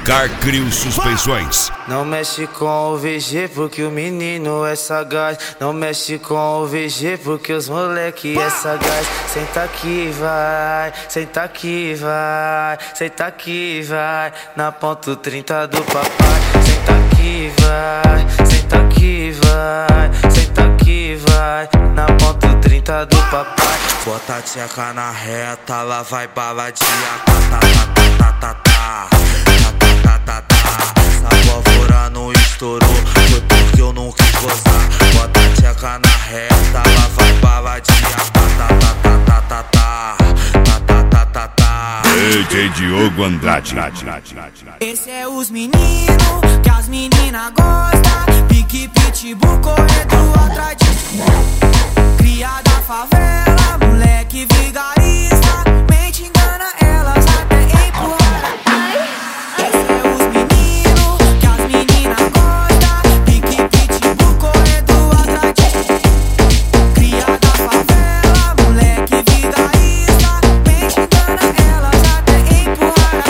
Car Crew Suspensões. Não mexe com o VG porque o menino é sagaz. Não mexe com o VG porque os moleque é sagaz. Senta aqui, vai, senta aqui, vai, senta aqui, vai, na ponto 30 do papai. Senta aqui, vai, senta aqui, vai, senta aqui, vai, na ponto 30 do papai. Bota a tcheca na reta, lá vai baladinha, tá, tá, tá, tá, tá, tá. Essa pólvora não estourou, foi porque eu não quis gozar. Bota a tcheca na reta, lá vai baladinha, tá, tá, tá, tá, tá, tá, tá, tá, tá, tá. DJ Diogo Andrade. Esse é os meninos que as meninas gostam. Pique, pitbull, corredor atrás de cria da favela, moleque vigarista. Mente engana elas até empurrar. Esse é os meninos que as meninas gostam. Pique, pitbull, corredor atrás de cria da favela, moleque vigarista. Mente engana elas até empurrar.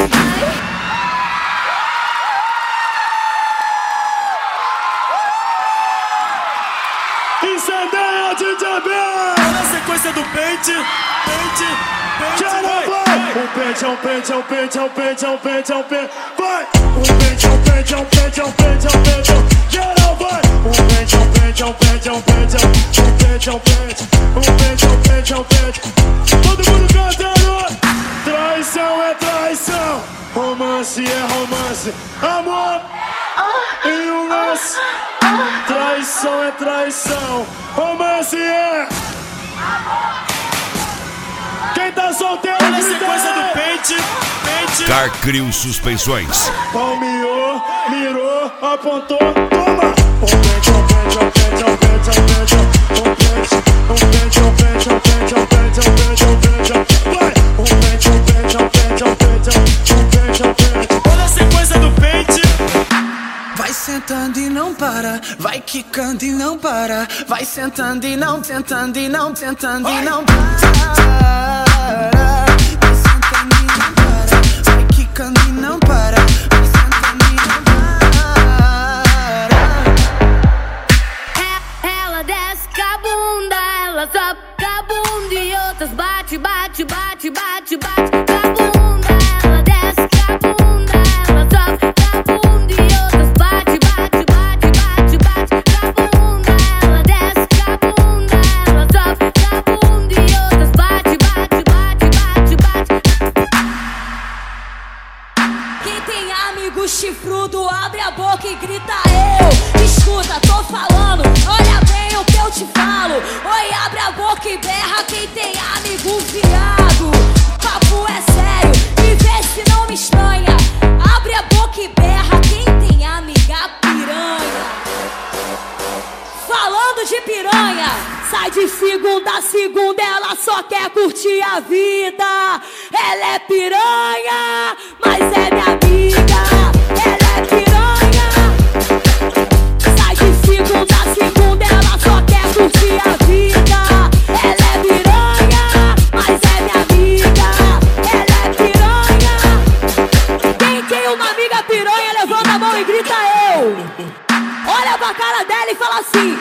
Incendeia de JB! Na sequência do pente, Um pente, é um pente, é um pente, é um pente, é um pente, é um pente. Vai! Um pente, é um pente, é um pente, é um pente, é um pente. Geral vai! Um pente, é um pente, é um pente, é um pente, é um pente, é um pente. Um pente, é um pente, é um pente. Todo mundo cantando! Traição é traição, romance é romance, amor e um lance. Traição é traição, romance é. Quem tá solteiro na sequência do pente. Car Crew Suspensões. Palmeou, mirou, apontou, toma! Um pente, um pente, um pente, um pente, um pente, um pente, um pente, um pente, um pente, um pente, um pente, um pente, vai! Um pente, um pente, um pente, um pente, um pente, um pente. Na sequência do pente. Vai sentando e não para, vai quicando e não para, vai sentando e não, sentando e não, sentando e não para. Vai sentando e não para, vai quicando e não para, vai sentando e não para. Ela desce com a bunda, ela sobe com a bunda e outras bate, bate, bate, bate, bate com a bunda. Ela desce com a bunda, ela sobe com a bunda e outras bate, bate, bate, bate, bate com a bunda. Ela desce com a bunda, ela sobe com a bunda e outras bate, bate, bate, bate, bate. Quem tem amigo chifrudo, abre a boca e grita eu. Escuta, tô falando, olha bem o que eu te falo. Oi, abre a boca e berra quem tem amigo viado. Papo é sério, e vê se não me estranha. Abre a boca e berra quem tem amiga piranha. Falando de piranha, sai de segunda a segunda, ela só quer curtir a vida. Ela é piranha, mas é minha amiga. Ela é piranha. Sai de segunda a segunda, ela só quer curtir a vida. Ela é piranha, mas é minha amiga. Ela é piranha. Quem tem uma amiga piranha, levanta a mão e grita eu. Olha pra cara dela e fala assim.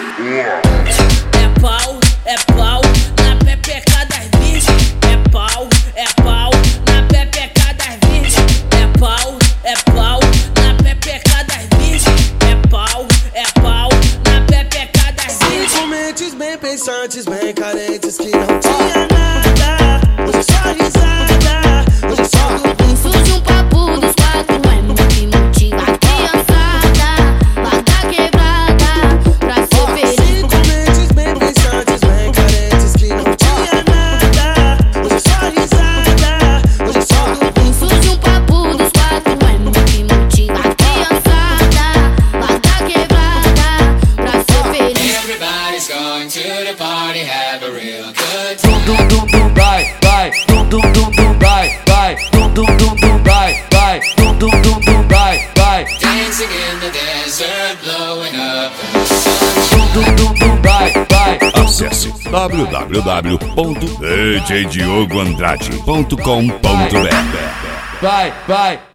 É pau, na pepeca das virgens. É pau, na pepeca das virgens. É pau, na pepeca das virgens. É pau, na pepeca das virgens. Com mentes bem pensantes, bem carentes, que não tinha nada. Hoje só risada, hoje só Surge um papo dos quatro, é muito que motiva a criançada. Lá da quebrada, pra ser feliz. com mentes bem pensantes, bem carentes, que não tinha nada. Hoje só risada, hoje só Surge um papo dos quatro, é muito que motiva a criançada. Lá da quebrada, pra ser feliz. Everybody's going to the party, have a real good Dum dum dum dum vai, vai, dum dum dum dum vai, vai, dum dum dum dum vai, vai, dum dum dum dum vai, vai. dancing in the desert, blowing up in the sun. Dum dum dum dum vai, vai. Acesse www.djdiogoandrade.com.br. Vai, vai.